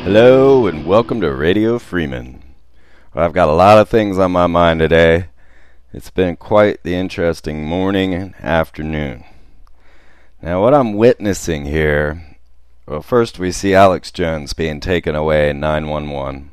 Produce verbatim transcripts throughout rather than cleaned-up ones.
Hello and welcome to Radio Freeman. Well, I've got a lot of things on my mind today. It's been quite the interesting morning and afternoon. Now what I'm witnessing here, well, first we see Alex Jones being taken away in nine one one.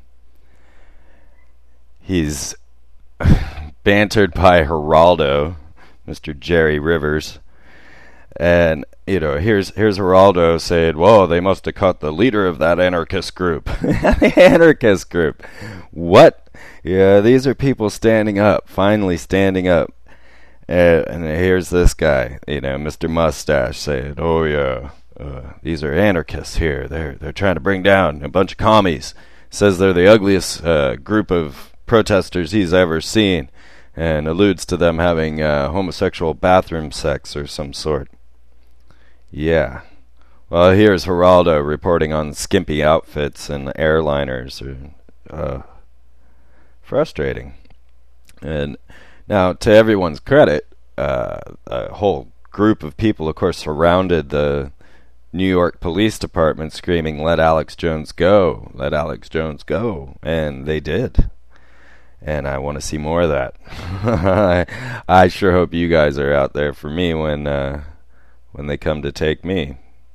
He's bantered by Geraldo, Mister Jerry Rivers, and you know, here's here's Geraldo saying, "Whoa, they must have caught the leader of that anarchist group." The anarchist group. What? Yeah, these are people standing up, finally standing up. Uh, and here's this guy, you know, Mister Mustache, saying, "Oh yeah, uh, these are anarchists here. They're they're trying to bring down a bunch of commies." Says they're the ugliest uh, group of protesters he's ever seen, and alludes to them having uh, homosexual bathroom sex or some sort. Yeah. Well, here's Geraldo reporting on skimpy outfits and airliners. Uh, frustrating. And now, to everyone's credit, uh, a whole group of people, of course, surrounded the New York Police Department screaming, "Let Alex Jones go! Let Alex Jones go!" And they did. And I want to see more of that. I, I sure hope you guys are out there for me when... Uh, when they come to take me.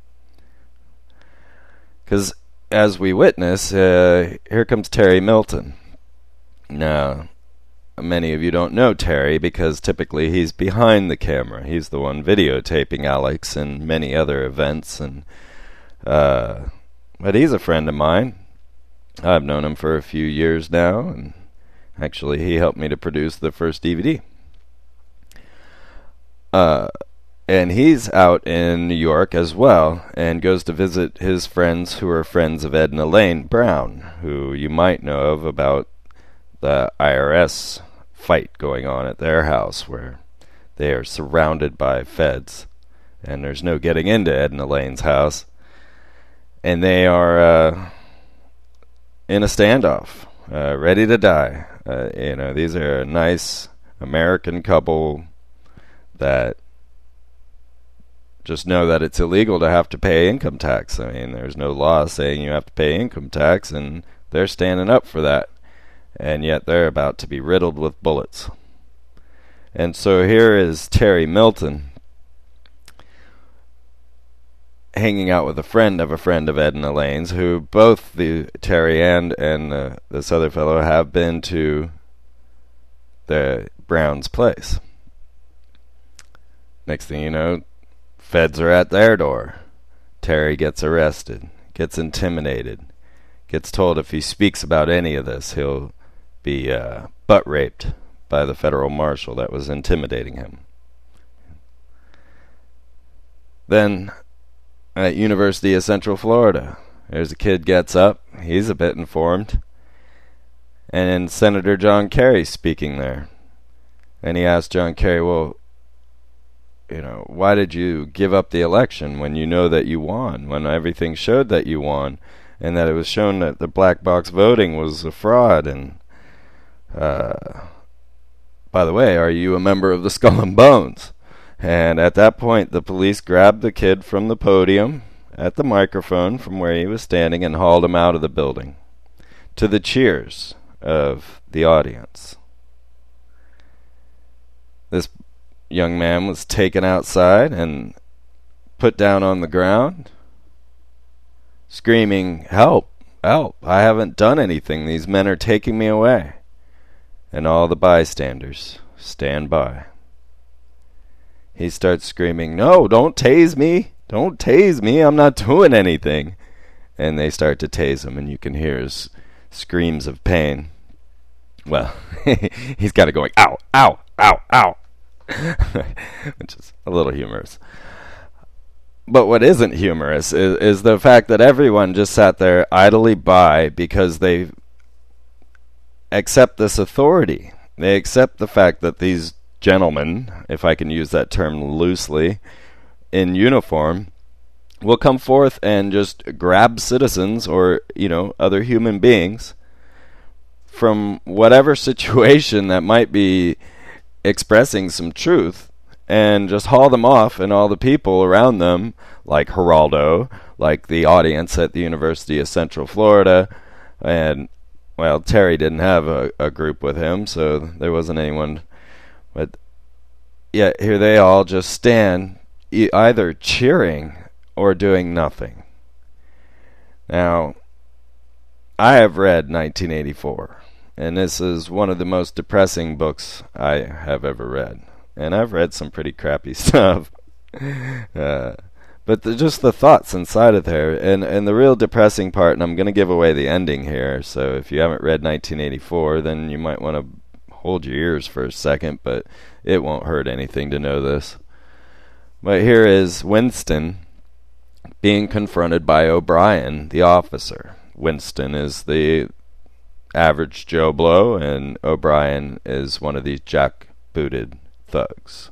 Because as we witness, uh, here comes Terry Milton. Now, many of you don't know Terry because typically he's behind the camera. He's the one videotaping Alex and many other events. And uh, but he's a friend of mine. I've known him for a few years now, and actually he helped me to produce the first D V D. Uh... And he's out in New York as well, and goes to visit his friends who are friends of Edna Lane Brown, who you might know of about the I R S fight going on at their house, where they are surrounded by feds, and there's no getting into Edna Lane's house. And they are uh, in a standoff, uh, ready to die. Uh, you know, these are a nice American couple that just know that it's illegal to have to pay income tax. I mean, there's no law saying you have to pay income tax, and they're standing up for that. And yet they're about to be riddled with bullets. And so here is Terry Milton hanging out with a friend of a friend of Edna Lane's, who both the Terry and, and uh, this other fellow have been to the Brown's place. Next thing you know, feds are at their door. Terry gets arrested, gets intimidated, gets told if he speaks about any of this, he'll be uh, butt raped by the federal marshal that was intimidating him. Then, at University of Central Florida, there's a kid gets up, he's a bit informed, and Senator John Kerry speaking there. And he asked John Kerry, well, you know, why did you give up the election when you know that you won, when everything showed that you won, and that it was shown that the black box voting was a fraud? And uh, by the way, are you a member of the Skull and Bones? And at that point, the police grabbed the kid from the podium at the microphone from where he was standing and hauled him out of the building, to the cheers of the audience. This young man was taken outside and put down on the ground, screaming, "Help! Help! I haven't done anything. These men are taking me away." And all the bystanders stand by. He starts screaming, "No, don't tase me! Don't tase me! I'm not doing anything!" And they start to tase him, and you can hear his screams of pain. Well, he's got it going, "Ow! Ow! Ow! Ow!" Which is a little humorous. But what isn't humorous is, is the fact that everyone just sat there idly by because they accept this authority. They accept the fact that these gentlemen, if I can use that term loosely, in uniform, will come forth and just grab citizens or, you know, other human beings from whatever situation that might be expressing some truth, and just haul them off, and all the people around them, like Geraldo, like the audience at the University of Central Florida. And, well, Terry didn't have a, a group with him, so there wasn't anyone. But yet here they all just stand, e- either cheering or doing nothing. Now, I have read nineteen eighty-four, and this is one of the most depressing books I have ever read. And I've read some pretty crappy stuff. uh, but the, just the thoughts inside of there, and, and the real depressing part, and I'm going to give away the ending here, so if you haven't read nineteen eighty-four, then you might want to hold your ears for a second, but it won't hurt anything to know this. But here is Winston being confronted by O'Brien, the officer. Winston is the average Joe Blow, and O'Brien is one of these jack-booted thugs.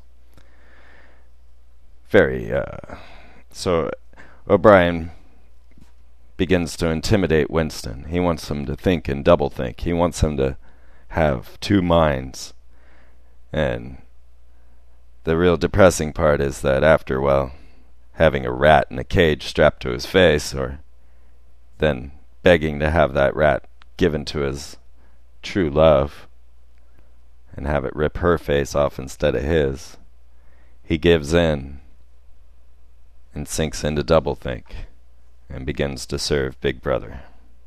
Very, uh... So, O'Brien begins to intimidate Winston. He wants him to think and double-think. He wants him to have two minds. And the real depressing part is that after, well, having a rat in a cage strapped to his face, or then begging to have that rat given to his true love and have it rip her face off instead of his, he gives in and sinks into doublethink and begins to serve Big Brother.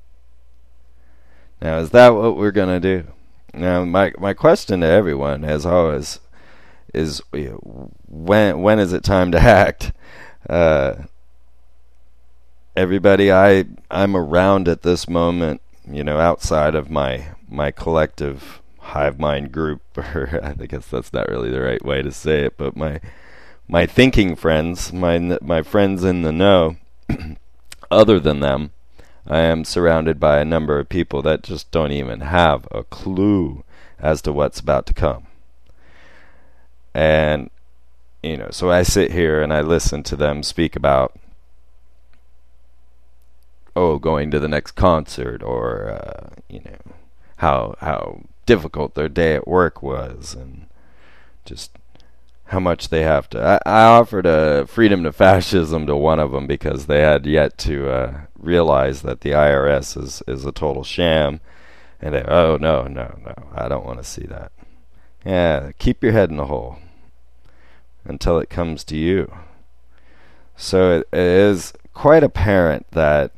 Now, is that what we're going to do? Now, my my question to everyone, as always, is when when is it time to act? Uh, everybody I I'm around at this moment, you know, outside of my my collective hive mind group, or I guess that's not really the right way to say it, but my my thinking friends, my my friends in the know. Other than them, I am surrounded by a number of people that just don't even have a clue as to what's about to come. And, you know, so I sit here and I listen to them speak about, oh, going to the next concert, or, uh, you know, how how difficult their day at work was, and just how much they have to. I, I offered a freedom to fascism to one of them because they had yet to uh, realize that the I R S is, is a total sham. And they, oh, no, no, no, I don't want to see that. Yeah, keep your head in the hole until it comes to you. So it, it is quite apparent that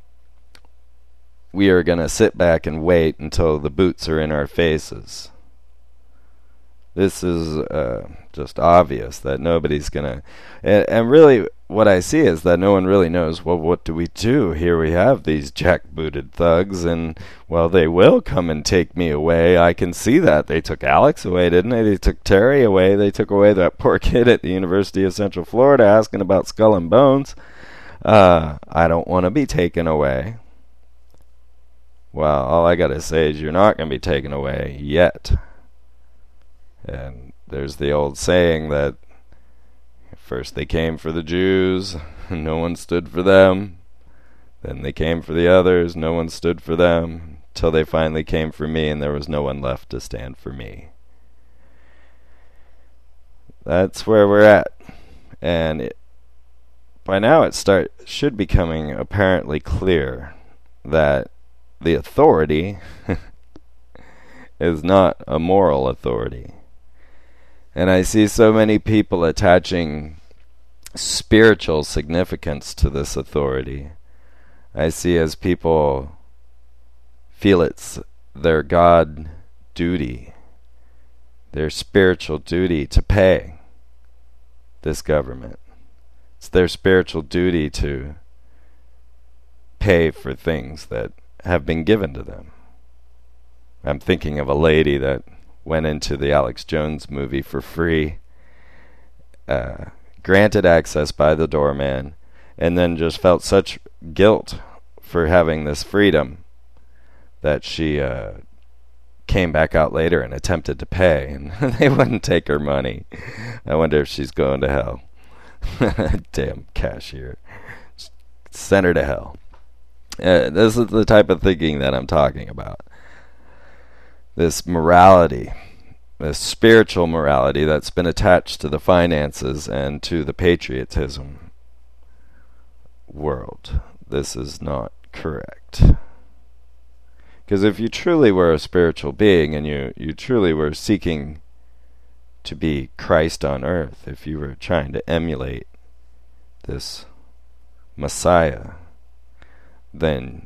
we are going to sit back and wait until the boots are in our faces. This is uh, just obvious that nobody's going to... And, and really, what I see is that no one really knows, well, what do we do? Here we have these jackbooted thugs, and, well, they will come and take me away. I can see that. They took Alex away, didn't they? They took Terry away. They took away that poor kid at the University of Central Florida asking about Skull and Bones. Uh, I don't want to be taken away. Well, all I got to say is you're not going to be taken away yet. And there's the old saying that first they came for the Jews, and no one stood for them. Then they came for the others, no one stood for them, till they finally came for me, and there was no one left to stand for me. That's where we're at. And it, by now it start should be becoming apparently clear that the authority is not a moral authority. And I see so many people attaching spiritual significance to this authority. I see as people feel it's their God duty, their spiritual duty to pay this government. It's their spiritual duty to pay for things that have been given to them. I'm thinking of a lady that went into the Alex Jones movie for free, uh, granted access by the doorman, and then just felt such guilt for having this freedom that she uh, came back out later and attempted to pay, and they wouldn't take her money. I wonder if she's going to hell. Damn cashier. Send her to hell. Uh, this is the type of thinking that I'm talking about. This morality, this spiritual morality that's been attached to the finances and to the patriotism. world. This is not correct. Because if you truly were a spiritual being and you, you truly were seeking to be Christ on earth, if you were trying to emulate this Messiah, then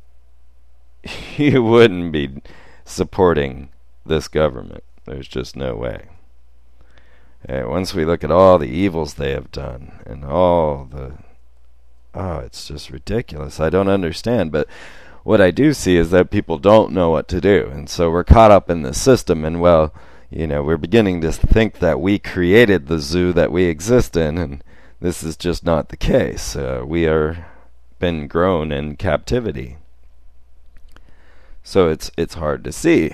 you wouldn't be supporting this government. There's just no way. And once we look at all the evils they have done and all the... Oh, it's just ridiculous. I don't understand. But what I do see is that people don't know what to do. And so we're caught up in the system. And, well, you know, we're beginning to think that we created the zoo that we exist in. And this is just not the case. Uh, we are been grown in captivity. So it's it's hard to see.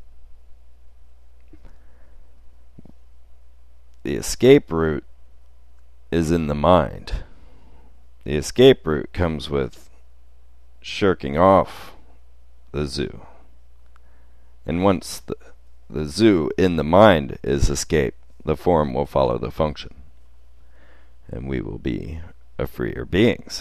The escape route is in the mind. The escape route comes with shirking off the zoo. And once the, the zoo in the mind is escaped, the form will follow the function. And we will be a freer beings.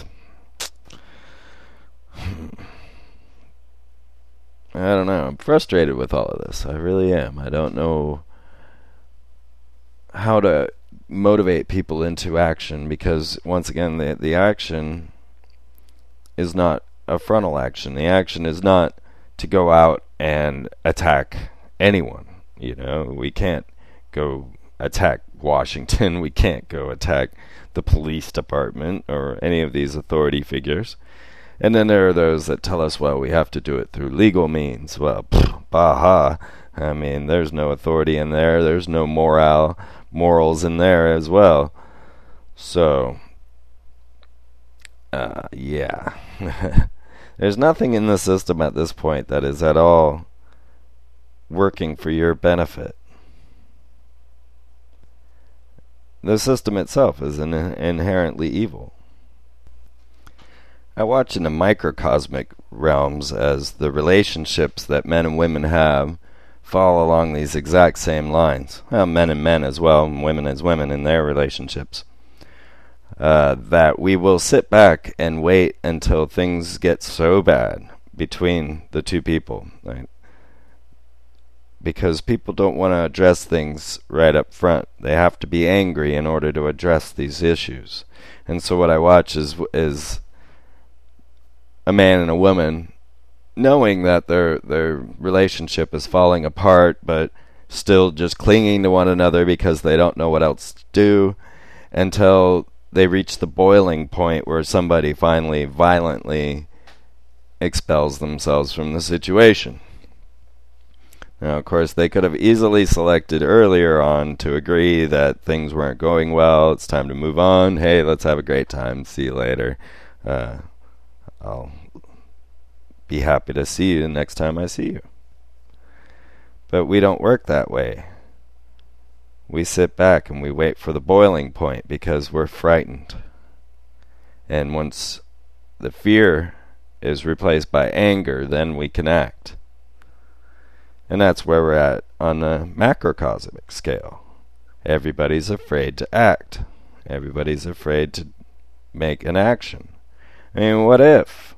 I don't know. I'm frustrated with all of this. I really am. I don't know how to motivate people into action, because once again the the action is not a frontal action. The action is not to go out and attack anyone. You know, we can't go attack Washington. We can't go attack the police department or any of these authority figures. And then there are those that tell us, well, we have to do it through legal means. Well, pff, baha. I mean, there's no authority in there. There's no morale, morals in there as well. So, uh, yeah. There's nothing in the system at this point that is at all working for your benefit. The system itself is in- inherently evil. I watch in the microcosmic realms as the relationships that men and women have fall along these exact same lines. Well, men and men as well, and women as women in their relationships. Uh, that we will sit back and wait until things get so bad between the two people, right? Because people don't want to address things right up front. They have to be angry in order to address these issues. And so what I watch is is a man and a woman knowing that their their relationship is falling apart, but still just clinging to one another because they don't know what else to do, until they reach the boiling point where somebody finally violently expels themselves from the situation. Now, of course, they could have easily selected earlier on to agree that things weren't going well, it's time to move on, hey, let's have a great time, see you later. Uh, I'll be happy to see you next time I see you. But we don't work that way. We sit back and we wait for the boiling point because we're frightened. And once the fear is replaced by anger, then we can act. And that's where we're at on the macrocosmic scale. Everybody's afraid to act. Everybody's afraid to make an action. I mean, what if?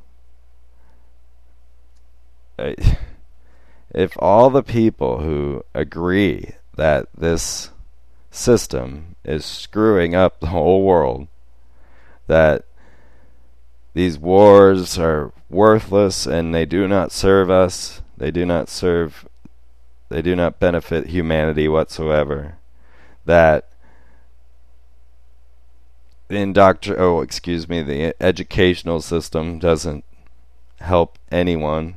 If all the people who agree that this system is screwing up the whole world, that these wars are worthless and they do not serve us, they do not serve, they do not benefit humanity whatsoever, that the indoctr- oh, excuse me, the educational system doesn't help anyone.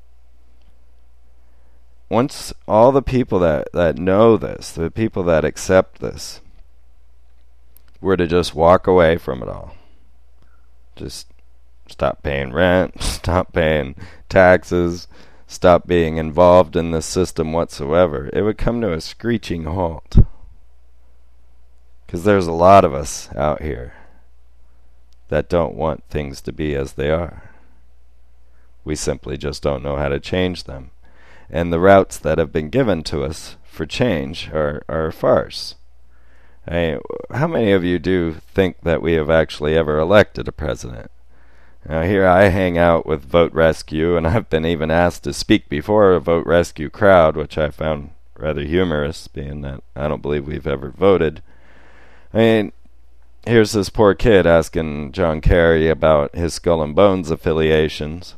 Once all the people that, that know this, the people that accept this, were to just walk away from it all, just stop paying rent, stop paying taxes, stop being involved in this system whatsoever, it would come to a screeching halt. Because there's a lot of us out here that don't want things to be as they are. We simply just don't know how to change them. And the routes that have been given to us for change are, are a farce. Hey, how many of you do think that we have actually ever elected a president? Now, here I hang out with Vote Rescue, and I've been even asked to speak before a Vote Rescue crowd, which I found rather humorous, being that I don't believe we've ever voted. I mean, here's this poor kid asking John Kerry about his Skull and Bones affiliations.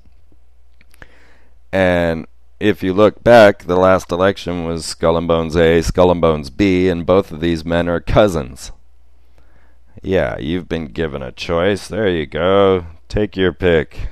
And if you look back, the last election was Skull and Bones A, Skull and Bones B, and both of these men are cousins. Yeah, you've been given a choice. There you go. Take your pick.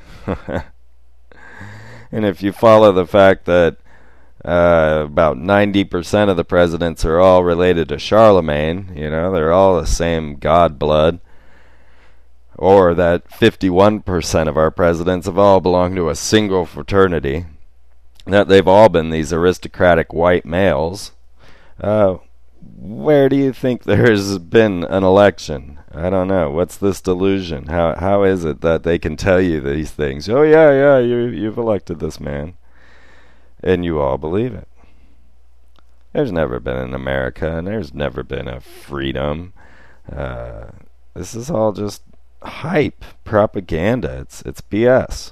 And if you follow the fact that uh, about ninety percent of the presidents are all related to Charlemagne, you know, they're all the same god blood, or that fifty-one percent of our presidents have all belonged to a single fraternity, that they've all been these aristocratic white males, uh, where do you think there's been an election? I don't know. What's this delusion? How how is it that they can tell you these things? Oh yeah, yeah, you you've elected this man, and you all believe it. There's never been an America, and there's never been a freedom. Uh, this is all just hype, propaganda. It's it's B S.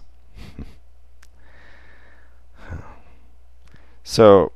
So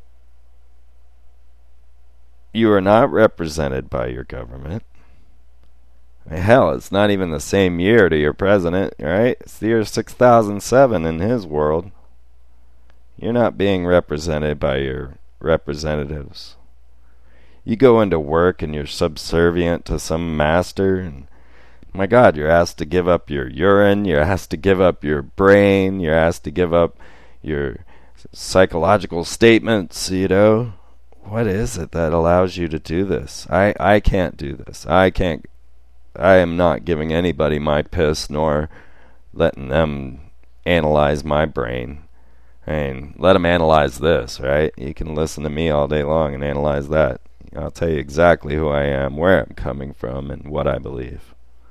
you are not represented by your government. Hell, it's not even the same year to your president, right? It's the year six thousand seven in his world. You're not being represented by your representatives. You go into work and you're subservient to some master, and my God, you're asked to give up your urine, you're asked to give up your brain, you're asked to give up your psychological statements, you know. What is it that allows you to do this? I, I can't do this. I can't I am not giving anybody my piss, nor letting them analyze my brain. And let them analyze this, right? You can listen to me all day long and analyze that. I'll tell you exactly who I am, where I'm coming from, and what I believe.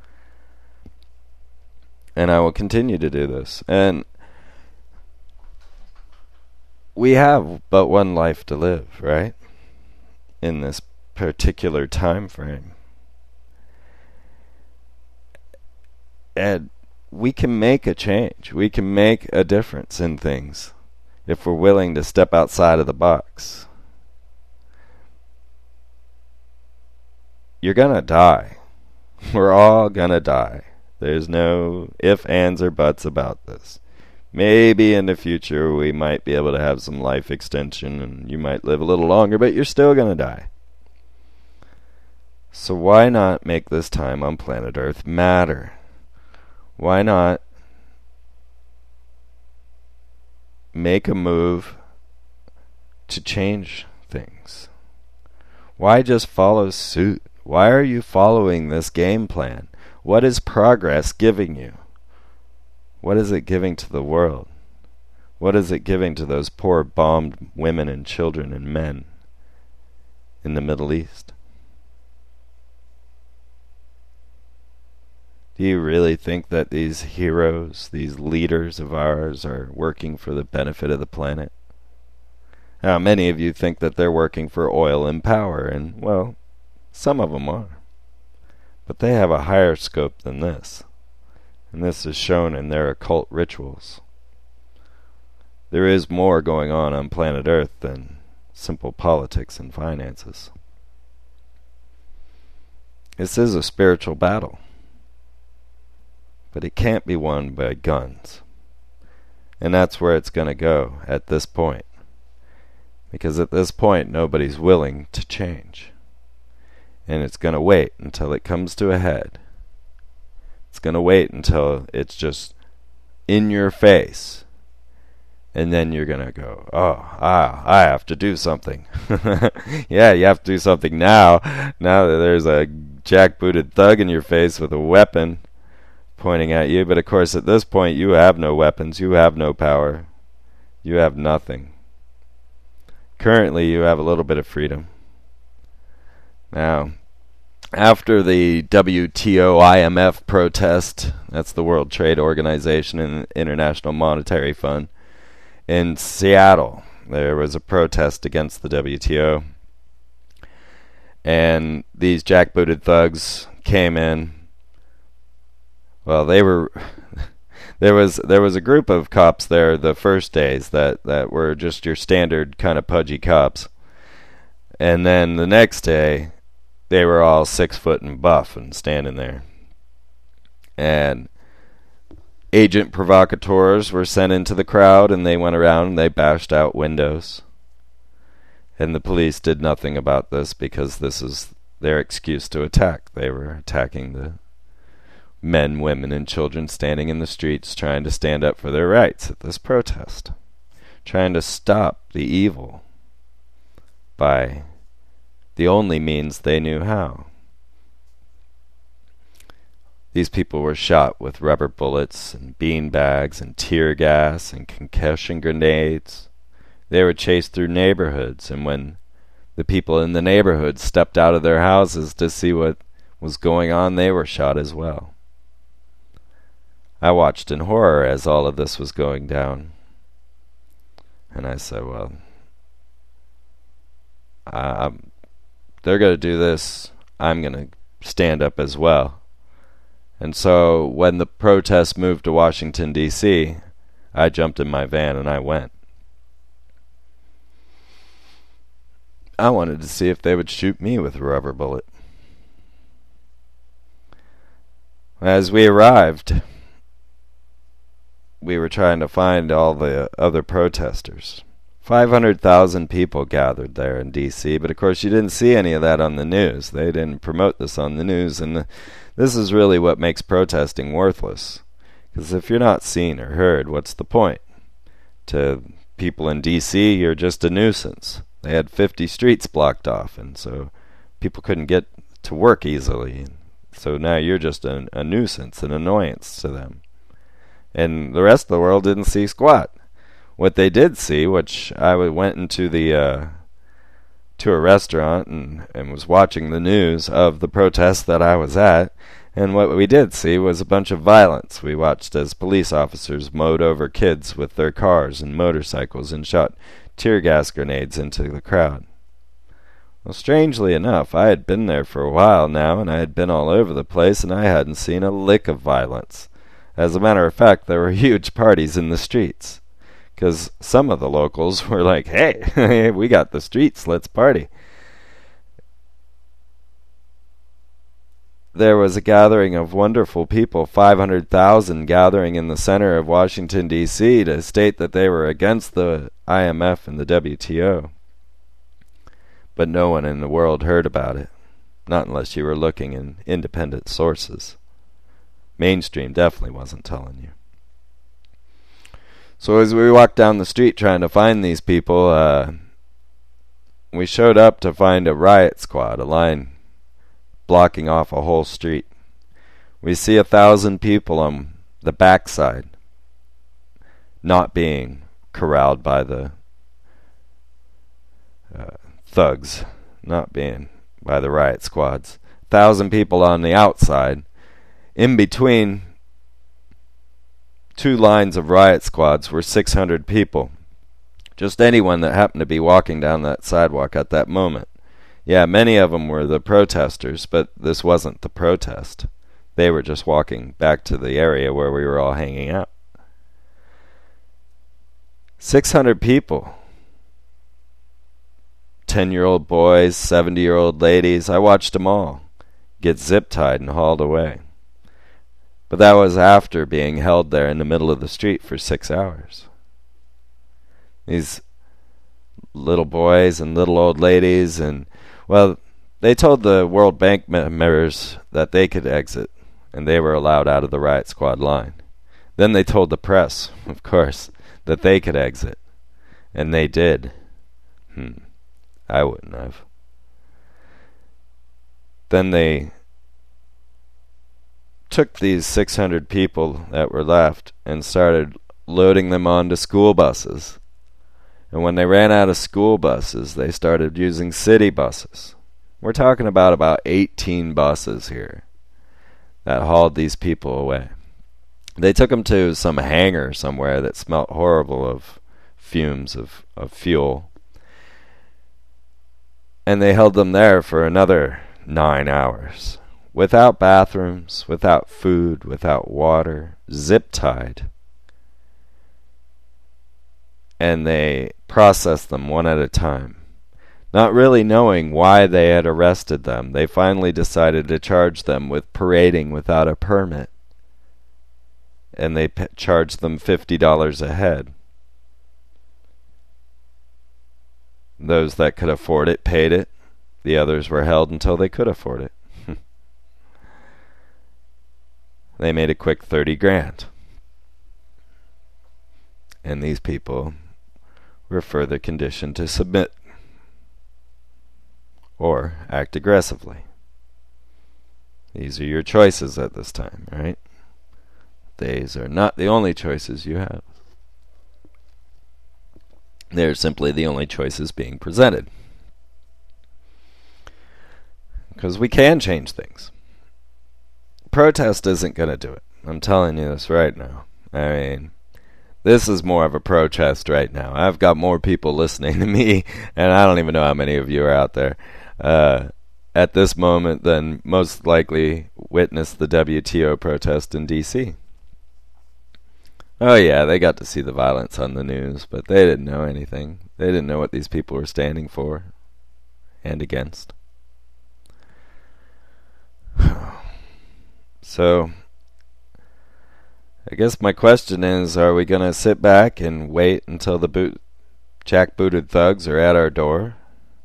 And I will continue to do this. And we have but one life to live, right? In this particular time frame. And we can make a change. We can make a difference in things if we're willing to step outside of the box. You're gonna die. We're all gonna die. There's no ifs, ands, or buts about this. Maybe in the future we might be able to have some life extension and you might live a little longer, but you're still gonna die. So why not make this time on planet Earth matter? Why not make a move to change things? Why just follow suit? Why are you following this game plan? What is progress giving you? What is it giving to the world? What is it giving to those poor bombed women and children and men in the Middle East? Do you really think that these heroes, these leaders of ours, are working for the benefit of the planet? Now, many of you think that they're working for oil and power, and, well, some of them are. But they have a higher scope than this, and this is shown in their occult rituals. There is more going on on planet Earth than simple politics and finances. This is a spiritual battle. But it can't be won by guns. And that's where it's going to go at this point. Because at this point, nobody's willing to change. And it's going to wait until it comes to a head. It's going to wait until it's just in your face. And then you're going to go, oh, ah, I have to do something. Yeah, you have to do something now. Now that there's a jackbooted thug in your face with a weapon pointing at you, but of course at this point you have no weapons, you have no power, you have nothing. Currently you have a little bit of freedom. Now, after the W T O I M F protest, that's the World Trade Organization and International Monetary Fund, in Seattle, there was a protest against the W T O. and these jackbooted thugs came in. Well, they were there was there was a group of cops there the first days that, that were just your standard kind of pudgy cops. And then the next day, they were all six foot and buff and standing there. And agent provocateurs were sent into the crowd, and they went around and they bashed out windows. And the police did nothing about this because this is their excuse to attack. They were attacking the men, women, and children standing in the streets trying to stand up for their rights at this protest, trying to stop the evil by the only means they knew how. These people were shot with rubber bullets and bean bags and tear gas and concussion grenades. They were chased through neighborhoods, and when the people in the neighborhood stepped out of their houses to see what was going on, they were shot as well. I watched in horror as all of this was going down. And I said, well, um, they're going to do this. I'm going to stand up as well. And so when the protest moved to Washington, D C, I jumped in my van and I went. I wanted to see if they would shoot me with a rubber bullet. As we arrived, we were trying to find all the other protesters. five hundred thousand people gathered there in D C, but of course you didn't see any of that on the news. They didn't promote this on the news, and the, this is really what makes protesting worthless. Because if you're not seen or heard, what's the point? To people in D C, you're just a nuisance. They had fifty streets blocked off, and so people couldn't get to work easily. So now you're just a, a nuisance, an annoyance to them. And the rest of the world didn't see squat. What they did see, which I went into the uh, to a restaurant and, and was watching the news of the protest that I was at, and what we did see was a bunch of violence. We watched as police officers mowed over kids with their cars and motorcycles and shot tear gas grenades into the crowd. Well, strangely enough, I had been there for a while now, and I had been all over the place, and I hadn't seen a lick of violence. As a matter of fact, there were huge parties in the streets, because some of the locals were like, hey, we got the streets, let's party. There was a gathering of wonderful people, five hundred thousand gathering in the center of Washington, D C to state that they were against the I M F and the W T O. But no one in the world heard about it, not unless you were looking in independent sources. Mainstream definitely wasn't telling you. So as we walked down the street trying to find these people, uh, we showed up to find a riot squad, a line blocking off a whole street. We see a thousand people on the backside not being corralled by the uh, thugs, not being by the riot squads. A thousand people on the outside. In between two lines of riot squads were six hundred people. Just anyone that happened to be walking down that sidewalk at that moment. Yeah, many of them were the protesters, but this wasn't the protest. They were just walking back to the area where we were all hanging out. six hundred people. ten-year-old boys, seventy-year-old ladies. I watched them all get zip-tied and hauled away. But that was after being held there in the middle of the street for six hours. These little boys and little old ladies, and, well, they told the World Bank members that they could exit, and they were allowed out of the riot squad line. Then they told the press, of course, that they could exit, and they did. Hmm, I wouldn't have. Then they took these six hundred people that were left and started loading them onto school buses. And when they ran out of school buses, they started using city buses. We're talking about about eighteen buses here that hauled these people away. They took them to some hangar somewhere that smelt horrible of fumes of, of fuel. And they held them there for another nine hours. Without bathrooms, without food, without water, zip-tied. And they processed them one at a time. Not really knowing why they had arrested them, they finally decided to charge them with parading without a permit. And they p- charged them fifty dollars a head. Those that could afford it paid it. The others were held until they could afford it. They made a quick thirty grand. And these people were further conditioned to submit or act aggressively. These are your choices at this time, right? These are not the only choices you have. They're simply the only choices being presented. Because we can change things. Protest isn't going to do it. I'm telling you this right now. I mean, this is more of a protest right now. I've got more people listening to me, and I don't even know how many of you are out there uh, at this moment than most likely witnessed the W T O protest in D C Oh yeah, they got to see the violence on the news, but they didn't know anything. They didn't know what these people were standing for and against. So, I guess my question is, are we going to sit back and wait until the boot, jackbooted thugs are at our door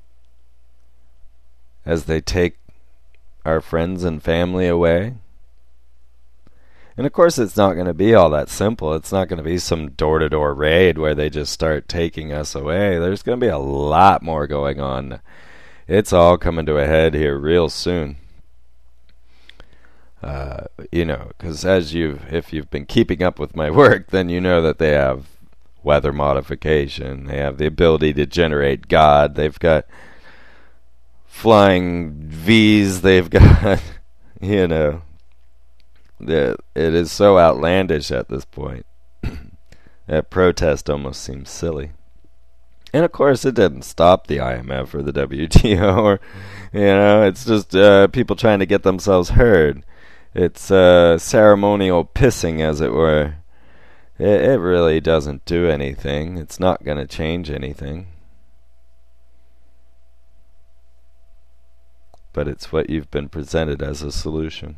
as they take our friends and family away? And of course it's not going to be all that simple. It's not going to be some door-to-door raid where they just start taking us away. There's going to be a lot more going on. It's all coming to a head here real soon. Uh, you know, because as you've, if you've been keeping up with my work, then you know that they have weather modification. They have the ability to generate God. They've got flying V's. They've got, you know, the, it is so outlandish at this point that protest almost seems silly. And of course, it didn't stop the I M F or the W T O, or, you know, it's just uh, people trying to get themselves heard. It's uh, ceremonial pissing, as it were. It, it really doesn't do anything. It's not going to change anything. But it's what you've been presented as a solution.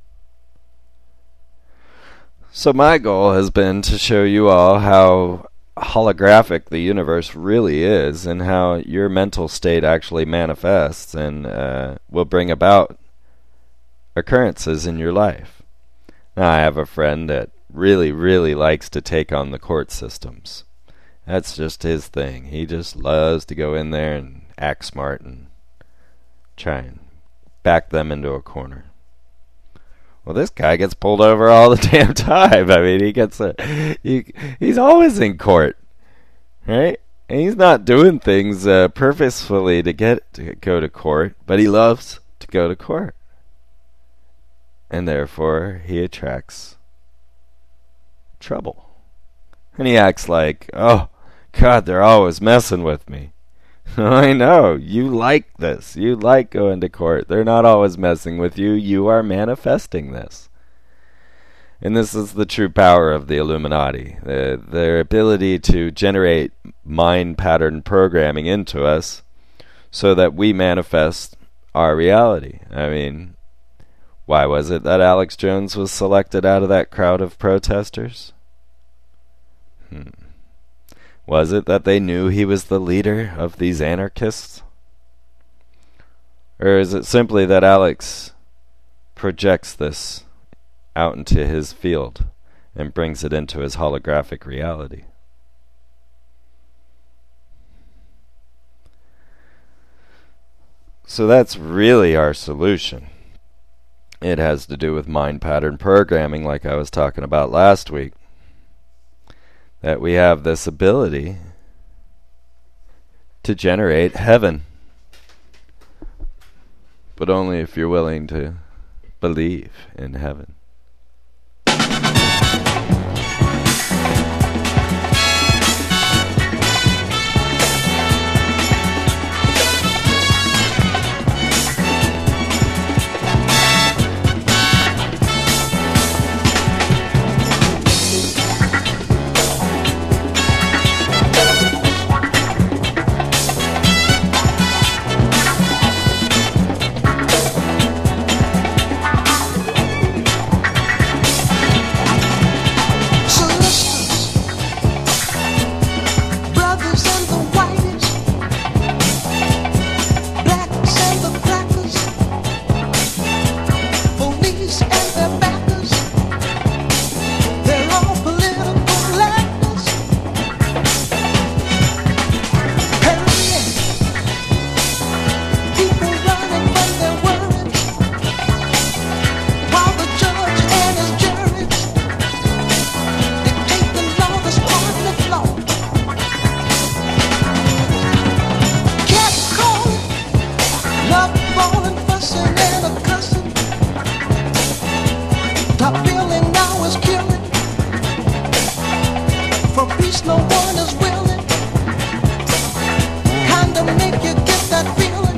So my goal has been to show you all how holographic the universe really is, and how your mental state actually manifests and uh, will bring about occurrences in your life. Now, I have a friend that really, really likes to take on the court systems. That's just his thing. He just loves to go in there and act smart and try and back them into a corner. Well, this guy gets pulled over all the damn time. I mean, he gets a, he, he's always in court, right? And he's not doing things uh, purposefully to get to go to court, but he loves to go to court. And therefore, he attracts trouble. And he acts like, oh, God, they're always messing with me. I know, you like this. You like going to court. They're not always messing with you. You are manifesting this. And this is the true power of the Illuminati. The, their ability to generate mind pattern programming into us so that we manifest our reality. I mean, why was it that Alex Jones was selected out of that crowd of protesters? Hmm. Was it that they knew he was the leader of these anarchists? Or is it simply that Alex projects this out into his field and brings it into his holographic reality? So that's really our solution. It has to do with mind pattern programming, like I was talking about last week. That we have this ability to generate heaven. But only if you're willing to believe in heaven. peace no one is willing. Kinda make you get that feeling.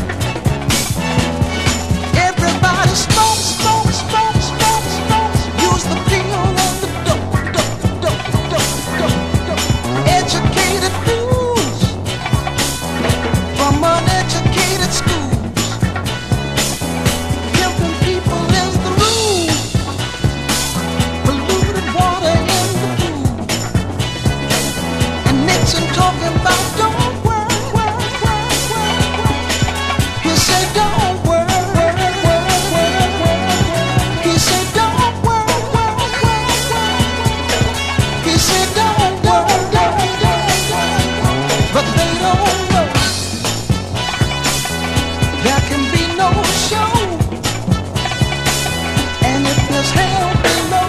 Everybody smoke, smoke, smoke, smoke, smoke. Use the feel of the dope, dope, dope, dope, dope, dope. Educated fools from uneducated schools. Pimping people is the rule. Polluted water in the food. And Nixon talking about don't worry, worry, worry, worry, worry. He said don't worry, worry, worry, worry, worry. He said don't worry, worry, worry, worry. He said don't worry, worry, worry, worry. But they don't know there can be no show. And if there's hell below,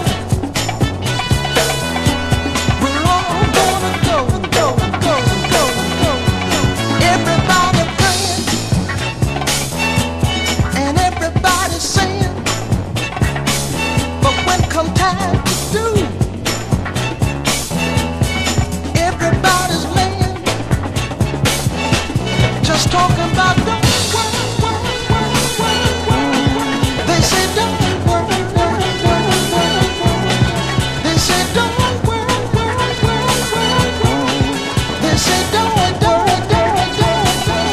we're all gonna go, go, go, go, go. Everybody praying and everybody saying, but when come time to do, everybody's laying, just talking about don't worry, worry, worry, worry, worry, worry. They say don't worry, worry, worry, worry, worry. They say don't worry, worry, worry, worry, worry. They say don't worry, worry, worry, worry, worry.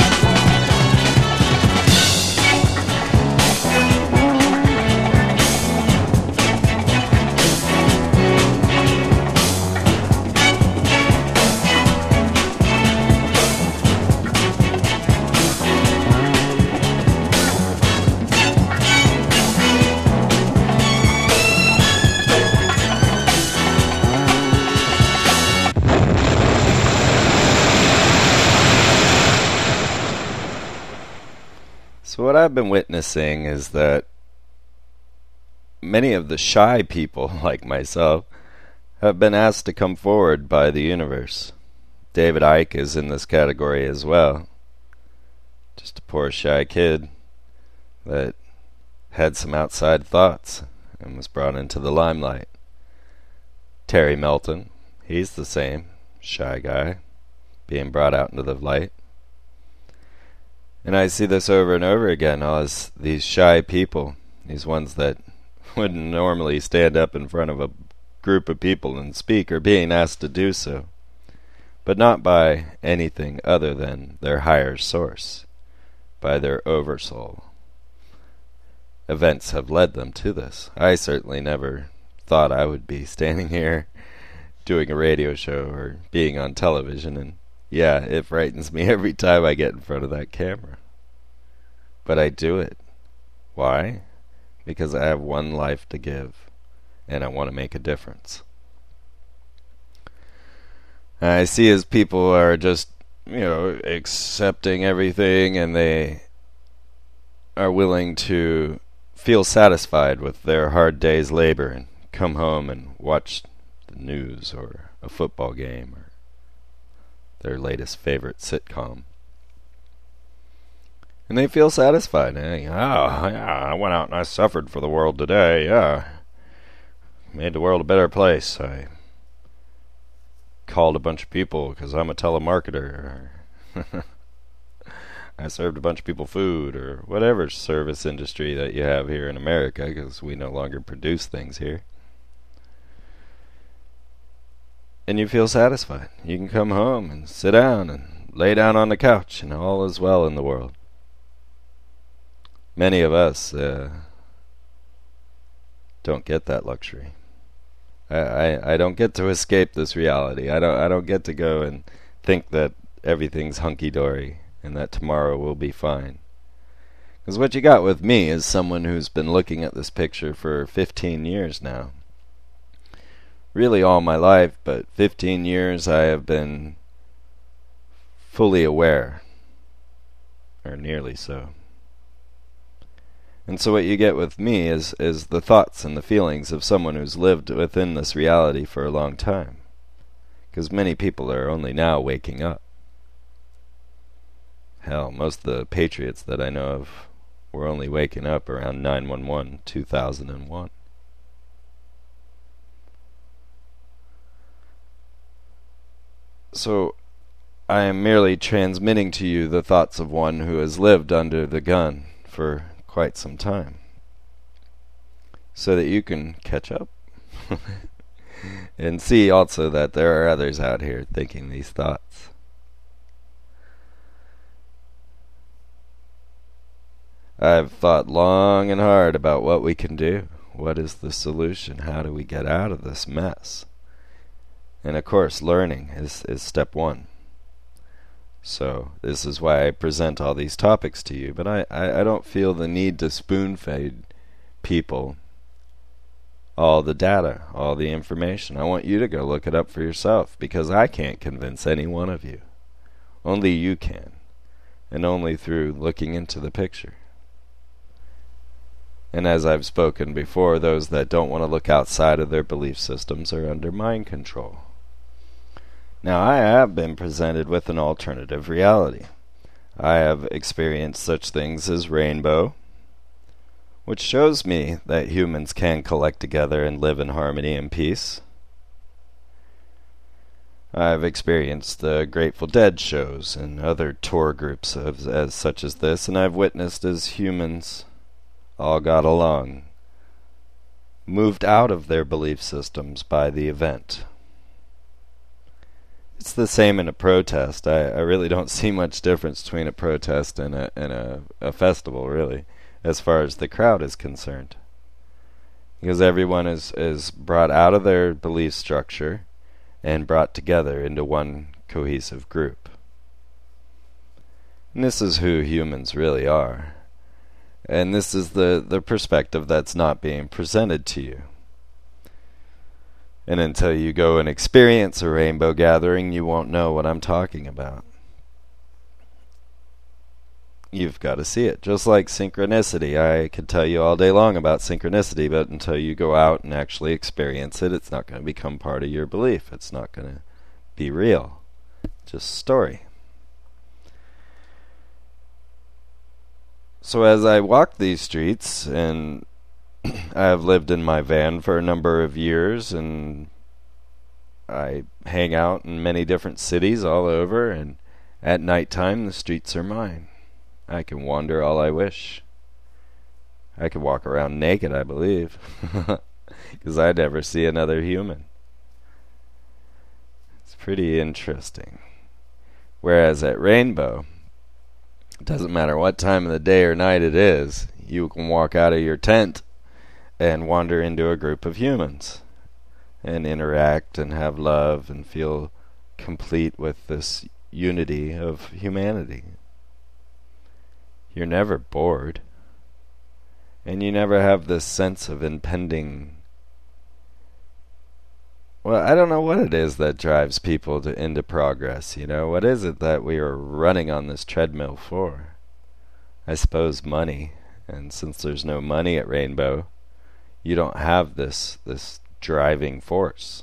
So what I've been witnessing is that many of the shy people, like myself, have been asked to come forward by the universe. David Icke is in this category as well. Just a poor shy kid that had some outside thoughts and was brought into the limelight. Terry Melton, he's the same, shy guy, being brought out into the light. And I see this over and over again, as these shy people, these ones that wouldn't normally stand up in front of a group of people and speak, are being asked to do so, but not by anything other than their higher source, by their oversoul. Events have led them to this. I certainly never thought I would be standing here doing a radio show or being on television, and yeah, it frightens me every time I get in front of that camera. But I do it. Why? Because I have one life to give, and I want to make a difference. I see as people are just, you know, accepting everything, and they are willing to feel satisfied with their hard day's labor and come home and watch the news or a football game or their latest favorite sitcom. And they feel satisfied. Eh? Oh, yeah, I went out and I suffered for the world today. Yeah, made the world a better place. I called a bunch of people because I'm a telemarketer. I served a bunch of people food, or whatever service industry that you have here in America, because we no longer produce things here. And you feel satisfied. You can come home and sit down and lay down on the couch, and all is well in the world. Many of us uh, don't get that luxury. I, I I don't get to escape this reality. I don't I don't get to go and think that everything's hunky-dory and that tomorrow will be fine. Because what you got with me is someone who's been looking at this picture for fifteen years now. Really all my life, but fifteen years I have been fully aware, or nearly so. And so what you get with me is, is the thoughts and the feelings of someone who's lived within this reality for a long time. Because many people are only now waking up. Hell, most of the patriots that I know of were only waking up around nine one one, two thousand one. So I am merely transmitting to you the thoughts of one who has lived under the gun for quite some time, so that you can catch up and see also that there are others out here thinking these thoughts. I've thought long and hard about what we can do. What is the solution? How do we get out of this mess? And of course, learning is, is step one. So this is why I present all these topics to you. But I, I, I don't feel the need to spoon-feed people all the data, all the information. I want you to go look it up for yourself, because I can't convince any one of you. Only you can. And only through looking into the picture. And as I've spoken before, those that don't want to look outside of their belief systems are under mind control. Now, I have been presented with an alternative reality. I have experienced such things as rainbow, which shows me that humans can collect together and live in harmony and peace. I've experienced the Grateful Dead shows and other tour groups of, as such as this, and I've witnessed as humans all got along, moved out of their belief systems by the event. It's the same in a protest. I, I really don't see much difference between a protest and a and a, a festival, really, as far as the crowd is concerned. Because everyone is, is brought out of their belief structure and brought together into one cohesive group. And this is who humans really are. And this is the, the perspective that's not being presented to you. And until you go and experience a rainbow gathering, you won't know what I'm talking about. You've got to see it. Just like synchronicity. I could tell you all day long about synchronicity, but until you go out and actually experience it, it's not going to become part of your belief. It's not going to be real. Just story. So as I walk these streets, and I have lived in my van for a number of years, and I hang out in many different cities all over, and at nighttime the streets are mine. I can wander all I wish. I can walk around naked, I believe, because I never see another human. It's pretty interesting. Whereas at Rainbow, it doesn't matter what time of the day or night it is, you can walk out of your tent and wander into a group of humans and interact and have love and feel complete with this unity of humanity. You're never bored, and you never have this sense of impending. Well, I don't know what it is that drives people to into progress, you know? What is it that we are running on this treadmill for? I suppose money. And since there's no money at Rainbow, you don't have this this driving force.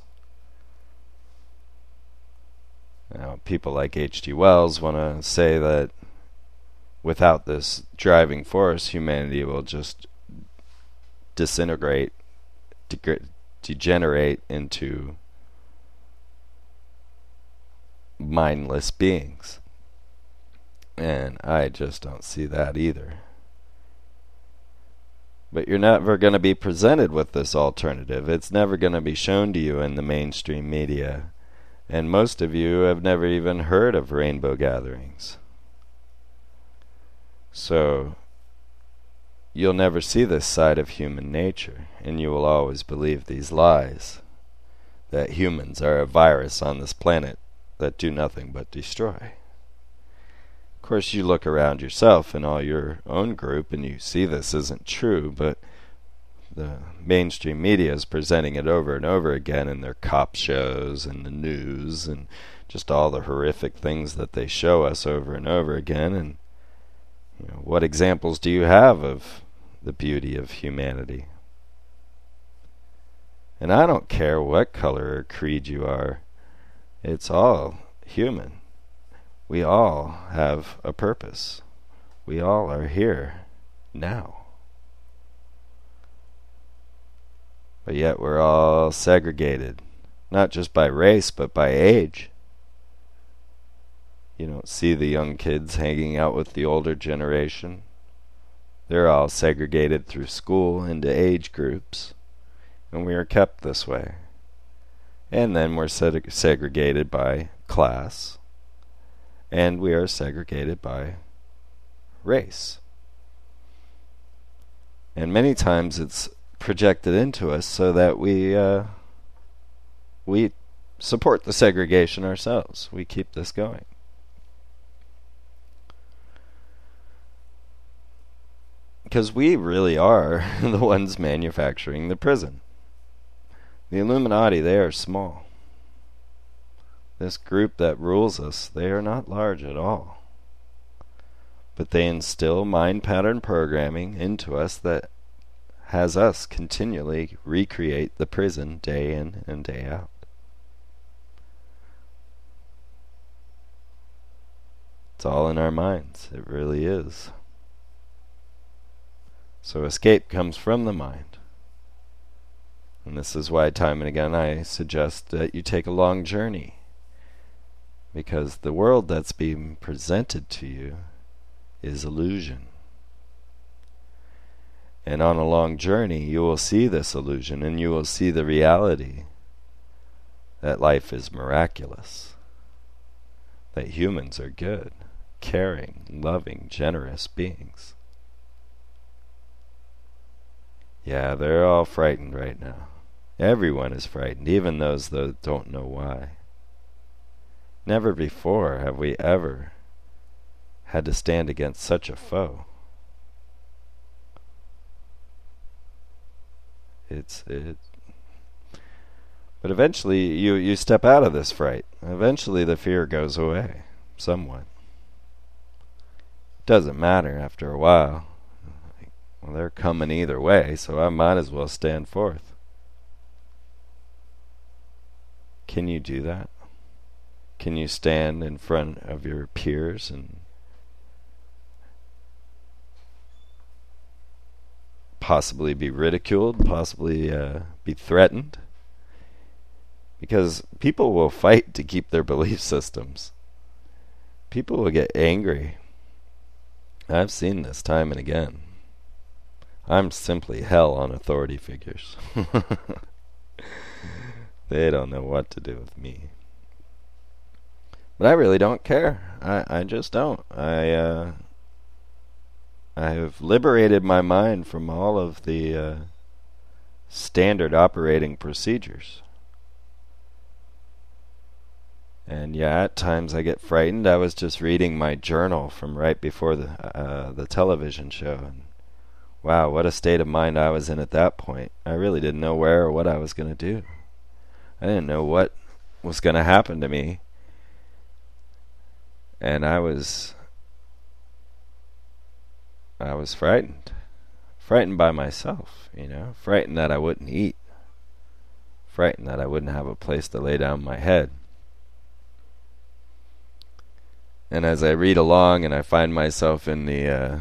Now, people like H G Wells want to say that without this driving force, humanity will just disintegrate, deg- degenerate into mindless beings. And I just don't see that either. But you're never going to be presented with this alternative. It's never going to be shown to you in the mainstream media. And most of you have never even heard of rainbow gatherings. So you'll never see this side of human nature, and you will always believe these lies, that humans are a virus on this planet that do nothing but destroy. Of course, you look around yourself and all your own group and you see this isn't true, but the mainstream media is presenting it over and over again in their cop shows and the news and just all the horrific things that they show us over and over again. And you know, what examples do you have of the beauty of humanity? And I don't care what color or creed you are. It's all human. We all have a purpose. We all are here now. But yet we're all segregated, not just by race, but by age. You don't see the young kids hanging out with the older generation. They're all segregated through school into age groups, and we are kept this way. And then we're seg- segregated by class, and we are segregated by race. And many times it's projected into us so that we uh, we support the segregation ourselves. We keep this going. Because we really are the ones manufacturing the prison. The Illuminati, they are small. This group that rules us, they are not large at all. But they instill mind pattern programming into us that has us continually recreate the prison day in and day out. It's all in our minds. It really is. So escape comes from the mind. And this is why time and again I suggest that you take a long journey. Because the world that's being presented to you is illusion. And on a long journey you will see this illusion, and you will see the reality that life is miraculous. That humans are good, caring, loving, generous beings. Yeah, they're all frightened right now. Everyone is frightened, even those that don't know why. Never before have we ever had to stand against such a foe. It's it. But eventually you, you step out of this fright. Eventually the fear goes away, somewhat. It doesn't matter after a while. Well, they're coming either way, so I might as well stand forth. Can you do that? Can you stand in front of your peers and possibly be ridiculed, possibly uh, be threatened? Because people will fight to keep their belief systems. People will get angry. I've seen this time and again. I'm simply hell on authority figures. They don't know what to do with me. But I really don't care. I, I just don't. I uh, I have liberated my mind from all of the uh, standard operating procedures. And yeah, at times I get frightened. I was just reading my journal from right before the uh, the television show, and wow, what a state of mind I was in at that point. I really didn't know where or what I was going to do. I didn't know what was going to happen to me. And I was I was frightened. Frightened by myself, you know. Frightened that I wouldn't eat. Frightened that I wouldn't have a place to lay down my head. And as I read along and I find myself in the uh,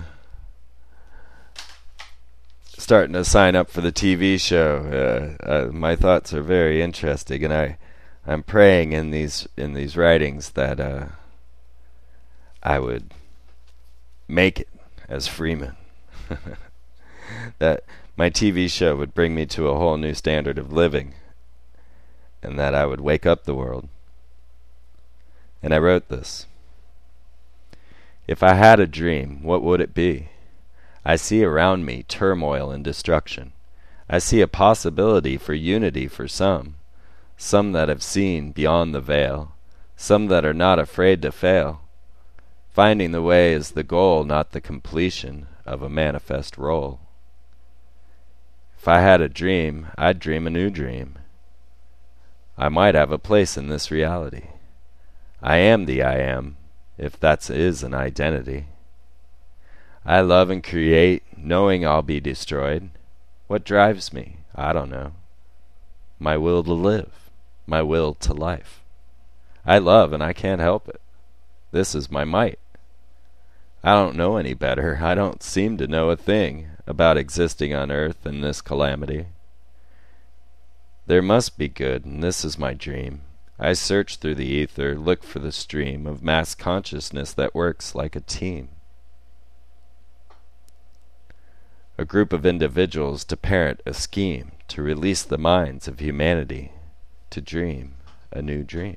starting to sign up for the T V show, uh, uh, my thoughts are very interesting, and I, I'm praying in these in these writings that uh, I would make it as Freeman. That my T V show would bring me to a whole new standard of living, and that I would wake up the world. And I wrote this. If I had a dream, what would it be? I see around me turmoil and destruction. I see a possibility for unity for some, some that have seen beyond the veil, some that are not afraid to fail. Finding the way is the goal, not the completion of a manifest role. If I had a dream, I'd dream a new dream. I might have a place in this reality. I am the I am, if that is an identity. I love and create, knowing I'll be destroyed. What drives me? I don't know. My will to live, my will to life. I love and I can't help it. This is my might. I don't know any better. I don't seem to know a thing about existing on earth in this calamity. There must be good, and this is my dream. I search through the ether, look for the stream of mass consciousness that works like a team. A group of individuals to parent a scheme to release the minds of humanity to dream a new dream.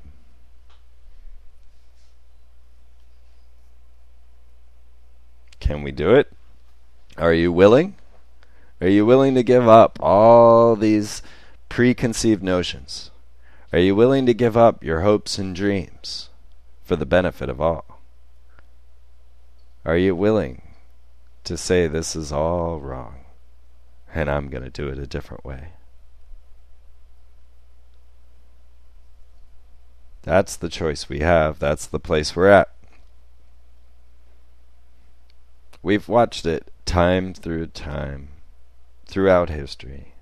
Can we do it? Are you willing? Are you willing to give up all these preconceived notions? Are you willing to give up your hopes and dreams for the benefit of all? Are you willing to say this is all wrong and I'm going to do it a different way? That's the choice we have. That's the place we're at. We've watched it time through time, throughout history.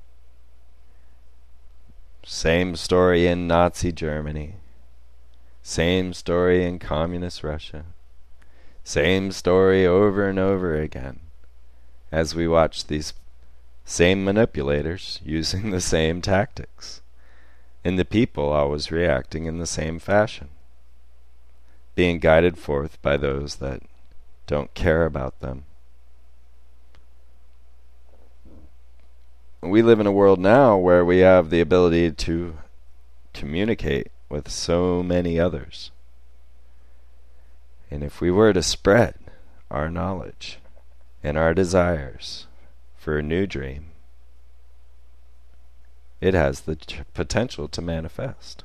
Same story in Nazi Germany. Same story in communist Russia. Same story over and over again as we watch these same manipulators using the same tactics, and the people always reacting in the same fashion, being guided forth by those that don't care about them. We live in a world now where we have the ability to communicate with so many others. And if we were to spread our knowledge and our desires for a new dream, it has the t- potential to manifest.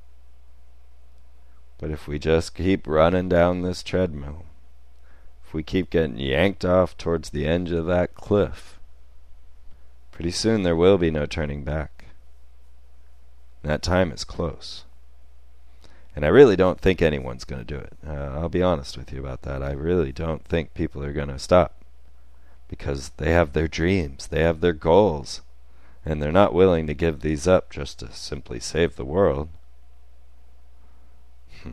But if we just keep running down this treadmill, if we keep getting yanked off towards the edge of that cliff, pretty soon there will be no turning back. That time is close. And I really don't think anyone's going to do it. Uh, I'll be honest with you about that. I really don't think people are going to stop. Because they have their dreams, they have their goals, and they're not willing to give these up just to simply save the world. Hmm.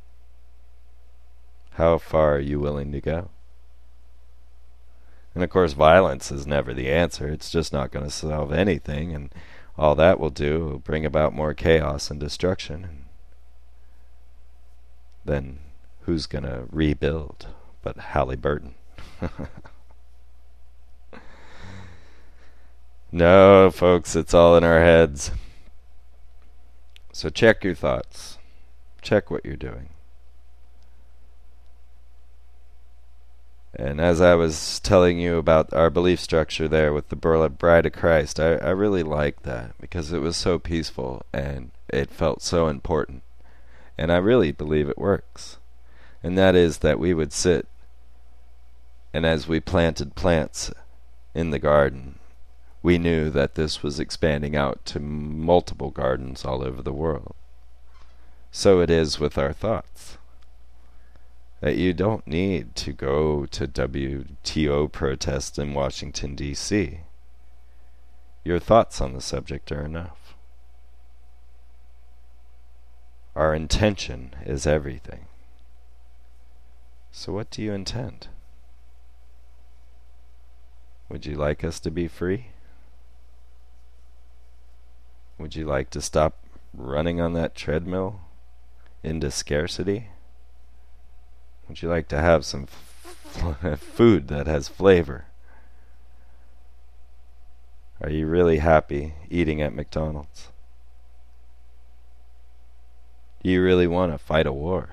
How far are you willing to go? And of course, violence is never the answer. It's just not going to solve anything, and all that will do will bring about more chaos and destruction. Then who's going to rebuild but Halliburton? No, folks, it's all in our heads. So check your thoughts. Check what you're doing. And as I was telling you about our belief structure there with the Bride of Christ, I, I really liked that because it was so peaceful and it felt so important. And I really believe it works. And that is that we would sit, and as we planted plants in the garden, we knew that this was expanding out to multiple gardens all over the world. So it is with our thoughts. That you don't need to go to W T O protests in Washington, D C Your thoughts on the subject are enough. Our intention is everything. So what do you intend? Would you like us to be free? Would you like to stop running on that treadmill into scarcity? Would you like to have some f- food that has flavor? Are you really happy eating at McDonald's? Do you really want to fight a war?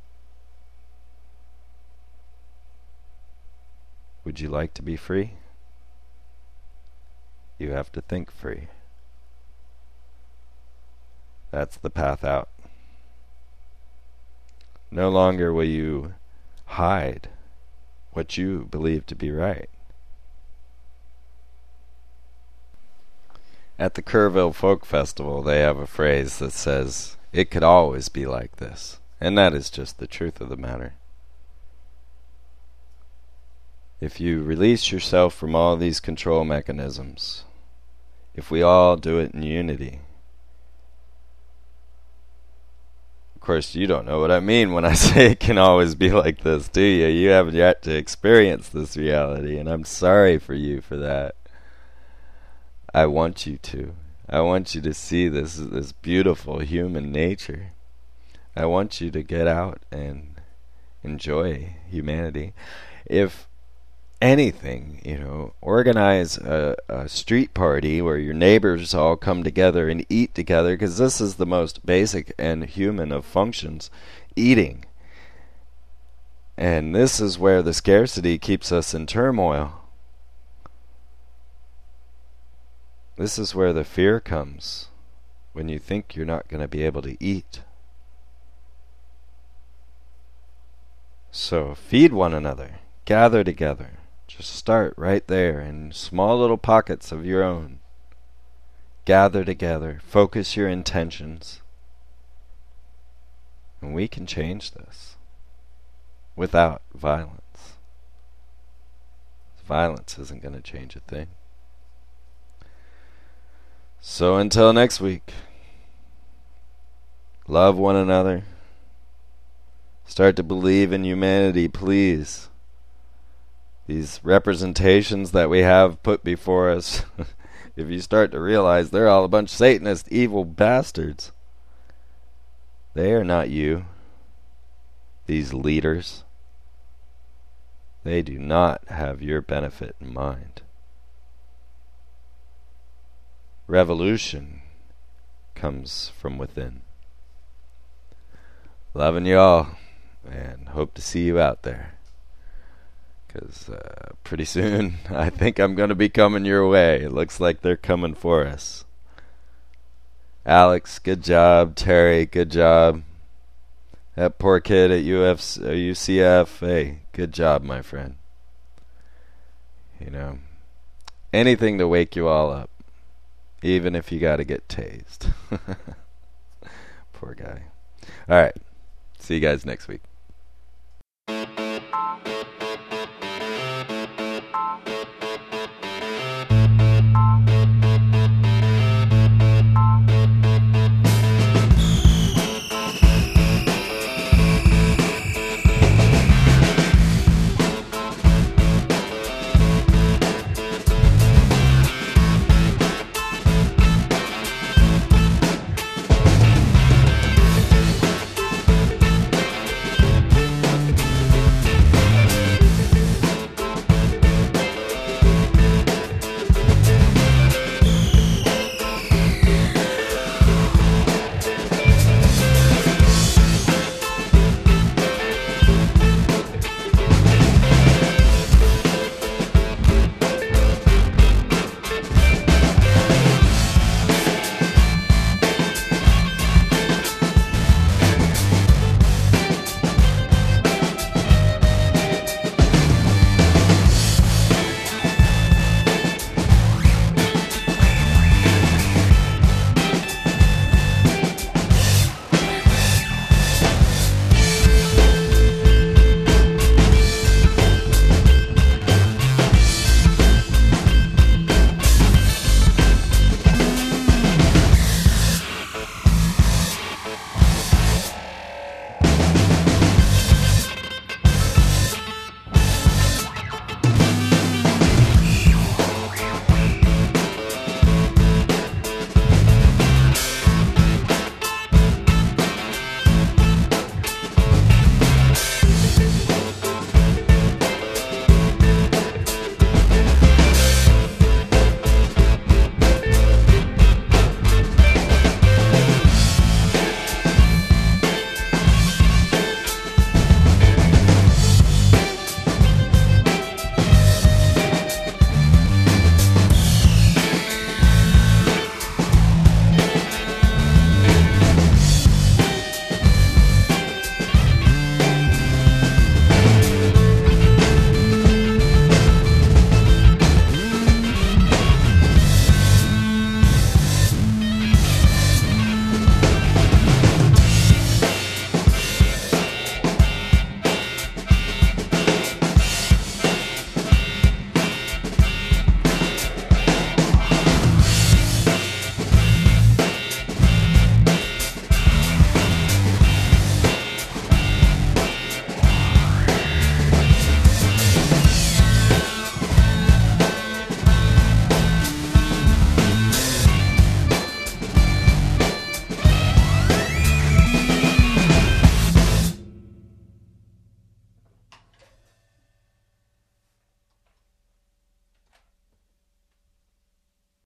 Would you like to be free? You have to think free. That's the path out. No longer will you hide what you believe to be right. At the Kerrville Folk Festival, they have a phrase that says, "It could always be like this." And that is just the truth of the matter. If you release yourself from all these control mechanisms, if we all do it in unity. Of course, you don't know what I mean when I say it can always be like this, do you? You haven't yet to experience this reality, and I'm sorry for you for that. I want you to. I want you to see this this beautiful human nature. I want you to get out and enjoy humanity. If anything, you know, organize a, a street party where your neighbors all come together and eat together, because this is the most basic and human of functions, eating. And this is where the scarcity keeps us in turmoil. This is where the fear comes, when you think you're not going to be able to eat. So feed one another, gather together. Just start right there in small little pockets of your own. Gather together, focus your intentions, and we can change this without violence. Violence isn't going to change a thing. So until next week, love one another. Start to believe in humanity, please. These representations that we have put before us, if you start to realize they're all a bunch of Satanist, evil bastards. They are not you. These leaders. They do not have your benefit in mind. Revolution comes from within. Loving you all, and hope to see you out there. Because uh, pretty soon, I think I'm going to be coming your way. It looks like they're coming for us. Alex, good job. Terry, good job. That poor kid at U F C, uh, U C F, hey, good job, my friend. You know, anything to wake you all up. Even if you got to get tased. Poor guy. All right. See you guys next week.